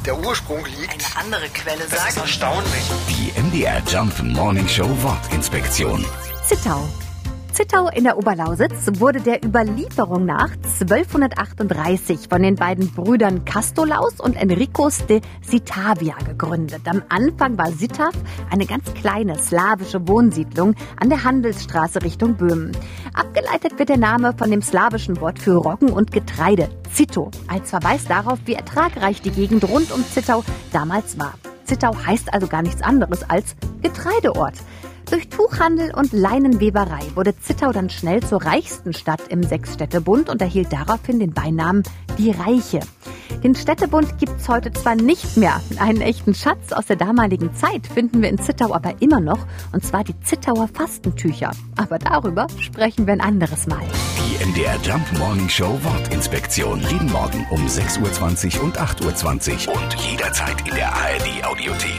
der Ursprung liegt. Eine andere Quelle Das sagt... ist erstaunlich. Die MDR Jump Morning Show Wortinspektion. Zittau. Zittau in der Oberlausitz wurde der Überlieferung nach 1238 von den beiden Brüdern Castolaus und Enricus de Citavia gegründet. Am Anfang war Zittaw eine ganz kleine slawische Wohnsiedlung an der Handelsstraße Richtung Böhmen. Abgeleitet wird der Name von dem slawischen Wort für Roggen und Getreide, Zito, als Verweis darauf, wie ertragreich die Gegend rund um Zittau damals war. Zittau heißt also gar nichts anderes als Getreideort. Durch Tuchhandel und Leinenweberei wurde Zittau dann schnell zur reichsten Stadt im Sechsstädtebund und erhielt daraufhin den Beinamen Die Reiche. Den Städtebund gibt's heute zwar nicht mehr. Einen echten Schatz aus der damaligen Zeit finden wir in Zittau aber immer noch, und zwar die Zittauer Fastentücher. Aber darüber sprechen wir ein anderes Mal. Die MDR Jump Morning Show Wortinspektion. Jeden Morgen um 6.20 Uhr und 8.20 Uhr und jederzeit in der ARD Audiothek.